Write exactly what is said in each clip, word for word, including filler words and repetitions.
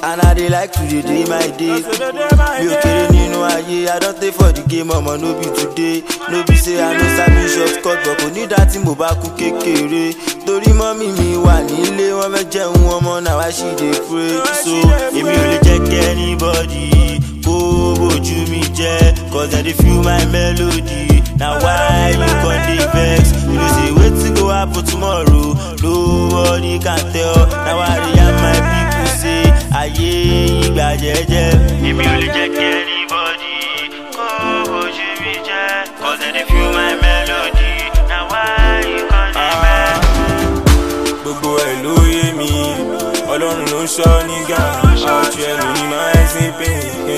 and I dey like to dey dey my day. Mi ò kéré nínú ayé, I don take for the game, ọmọ no be today. No be say I no sabi shortcut, but kò ní dá tí mo bá kú kékeré. Torí mọ́mí mi wà nílé, wọ́n fẹ́ jẹun ọmọ náà wá she dey pray. So èmi ò lè jẹ́ kí anybody kó bójú mi jẹ́, cause I dey feel my melody. Na why you con dey vex? You know say wetin go happen tomorrow, nobody can tell. Na why I dey yarn my people say ayé ìgbà jẹ́jẹ́. Èmi ò lè jẹ́ kí anybody kó bójú mi jẹ́, cause I dey feel my melody. Na why you con dey vex? Gbogbo ẹ̀ ló yé mi, Ọlọ́run ló ń ṣọ́ nígà, àwòtí ẹnu ni máa ń sí pé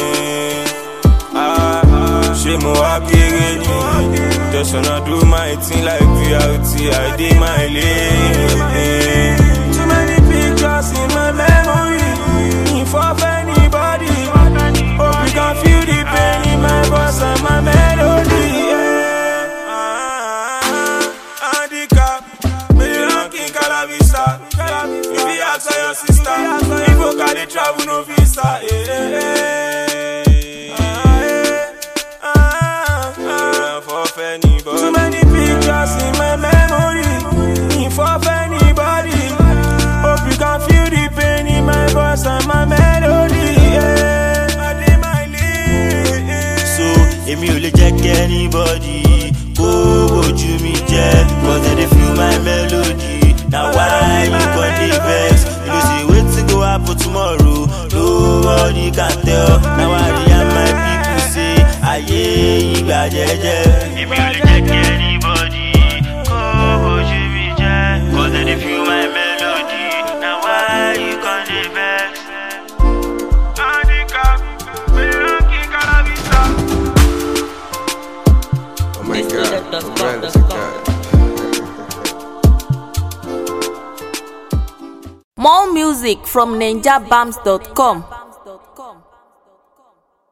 ṣé mo wá kéré ni? Just wanna do my thing like V R T, I dey my lane. Too many pictures in my memory, if of anybody. Hope you can feel the pain in my voice and my melody. Handicap, baby, ranking Calavista. If you ask your sister, if you can travel no visa. Too many pictures in my memory, if of anybody. Hope you can feel the pain in my voice and my melody. Yeah, I dey my lane. So èmi ò lè jẹ́ kí anybody kó bójú mi jẹ́, cause I dey feel my melody. Na why you con dey vex? You know say wetin go happen tomorrow, nobody can tell. Na why I dey yarn my people say ayé ìgbà jẹ́jẹ́. Èmi ò lè jẹ́ kí anybody kó bójú mi jẹ́, cause I dey feel my melody. Na why you con dey vex? Handicap, baby, ranking Calavista. Oh my God, Brand is a god. More music from ninja bams dot com.